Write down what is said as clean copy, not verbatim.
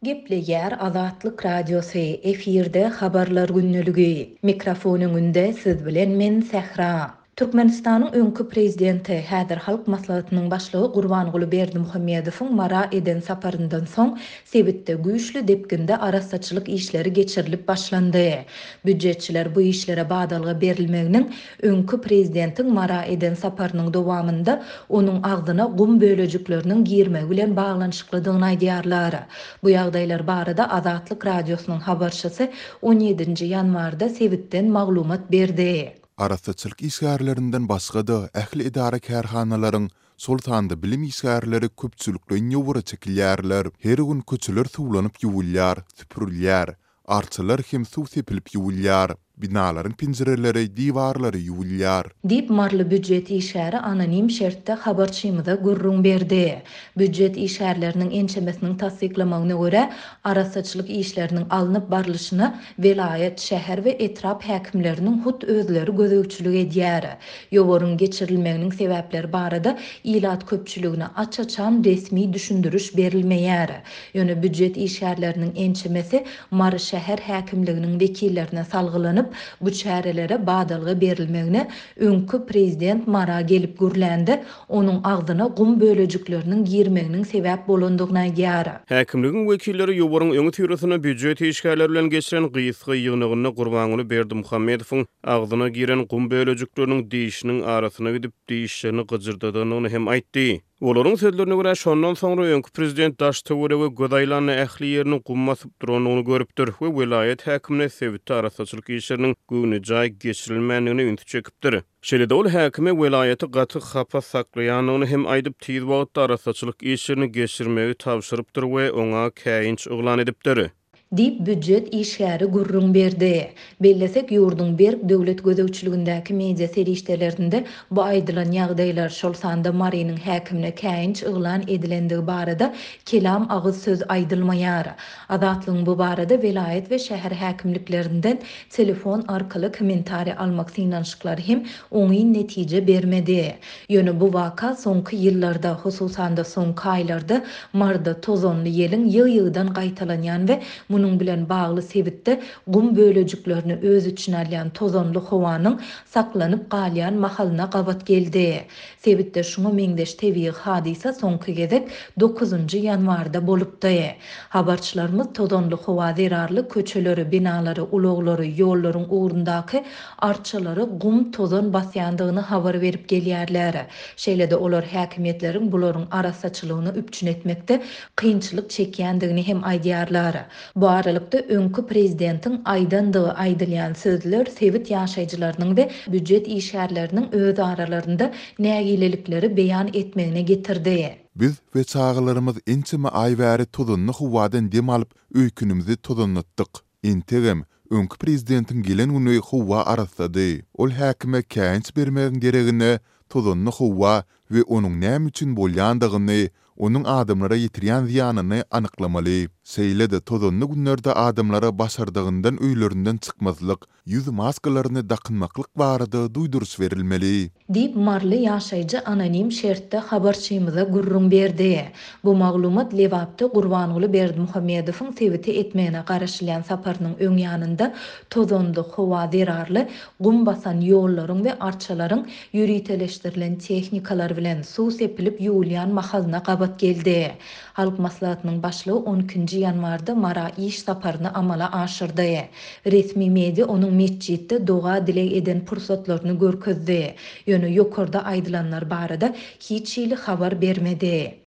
Gepleyer Azatlyk Radiosu efirde habarlar günnüligi. Mikrofonun önünde siz bilen men Sehra. Türkmenistanyň öňkü prezidenti Häzir Halk Maslahatynyň başlygy Gurbanguly Berdimuhammedowyň mara eden saparyndan soň Sebitde güýçli depginde arasaçylyk işleri geçirilip başlandy. Büdjetçiler bu işlere badalga berilmeginiň öňkü prezidentiň mara eden saparynyň dowamında onuň agdyna gum bölejikleriniň girmegi bilen baglanyşyklydygyny aýdýarlar. Bu ýagdaýlar barada Azatlyk Radiosynyň habarçysy 17 ýanwarda Sebitden maglumat berdi. Arasaçylyk işgärlerinden başga da ähli idara kärhanalaryň sultanda bilim işgärleri köpçülikle ýowura çekilýärler. Her gün köçüler suwlanyp ýuwulýar, süpürilýär, arçylar hem suw sepilip ýuwulýar. Binalaryň pinjireleri, diwarlary ýuwulýar. Dip marly büdjet işgäri anonim şertde habarçymyza gurrun berdi. Büdjet işgärleriniň ençemesiniň tasdiklamagyna görä, arasaçylyk işleriniň alınıp barlyşyny velayet, şäher we etrap häkimleriniň hut özleri gözegçilik edýär. Ýowaryň geçirilmeginiň sebäpleri barada ilat köpçüligine açaçan resmi düşündürüş berilmeýär. Ýöne büdjet işgärleriniň ençemesi Mary şäher häkimliginiň wekillerine salgylanyp bu çärelere badalga berilmegine öňkü prezident mara gelip gürlendi, onuň agdyna gum bölejikleriniň girmeginiň sebäp bolandygyny aýdýar. Häkimligiň wekilleri ýowaryň öňü tyrysyna büdjet işgärleri bilen geçiren gysga ýygnygyny Gurbanguly Berdimuhammedowyň agdyna giren gum bölejikleriniň diýişiniň arasyna gidip diýişlerini gyjyrdadygyny hem aýtdy. Olaryň sözlerine görä şondan soňra öňkü prezident Daştewre we Gödaýlanyň ähli ýerini gummasyp duranyny görüpdir we vilayet häkimine Sebitde arasaçylyk işleriniň güni jaý geçirilmänligini ünsü çekipdir. Şeýle-de ol häkime vilayaty gaty hapa saklaýanyny hem aýdyp tiz wagtda arasaçylyk işlerini geçirmegi tapşyrypdyr we oňa käýinç oglan edipdir. Dip büdjet işgäri gurrun berdi. Bellesek ýurdun berk döwlet gözegçiligindäki media serişdelerinde bu aýdylan ýagdaýlar şol sanda Marynyň häkimine käýinç oglan edilendigi barada kelam agyz söz aýdylmaýar. Azatlygyň bu barada vilayet we şäher häkimliklerinden telefon arkaly kommentari almak synanşyklary hem oňy netije bermedi. Ýöne bu waka soňky ýyllarda, hususan da soňky aýlarda marda tozonly ýeliň ýyg-ýygdan gaýtalanýan we munun bilen bagly Sebitde gum bölejiklerini öz içine alýan tozonly howanyň saklanyp galýan mahalyna gabat geldi. Sebitde şuňa meňdeş tebii hadisa soňky gezek 9 ýanwarda bolupdy. Habarçylarymyz tozonly howa zerarly köçeleri, binalary, uloglary, ýollaryň ugrundaky arçylary gum tozon basýandygyny habar berip gelýärler. Şeýle-de olar häkimetleriň bularyň arasaçylygyny üpçün etmekde kynçylyk çekýändigini hem aýdýarlar. Bu aralykda öňkü prezidentiň aýdandygy aýdylýan sözler Sebit ýaşaýjylarynyň we büdjet işgärleriniň öz aralarynda nägilelikleri beýan etmegine getirdi. Biz we çağalarymyz ençeme aýbäri tozonly howadan dem alyp öýkünimizi tozonlatdyk. Integem öňkü prezidentiň gelen güni howa arasady. Ol häkime käýinç bermegiň geregine tozonly howa we onuň näme üçin bolýandygyny, onuň adamlara ýetirýän ziýanyny anyklamaly. Seýle-de tozonly günlerde adamlara başardygyndan öýlerinden çykmazlyk, ýüz maskalaryny dakynmaklyk barada duýduruş berilmeli. Dip marly ýaşaýjy anonim şertde habarçymyza gurrun berdi. Bu maglumat Lewapda Gurbanguly Berdimuhammedowyň Sebitde etmegine garaşylýan saparynyň öň ýanynda tozonly howa zerarly gum basan ýollaryň we arçalaryň ýürüteleşdirilen tehnikalar bilen suw sepilip ýuwulýan mahalyna gabat geldi. Halk Maslahatynyň başlygy 12 ýanwarda mara iş saparyny amala aşyrdy. Resmi media onuň mesjitde doga dilek eden pursatlaryny görkezdi. Ýöne ýokarda aýdylanlar barada hiç ýyly habar bermedi.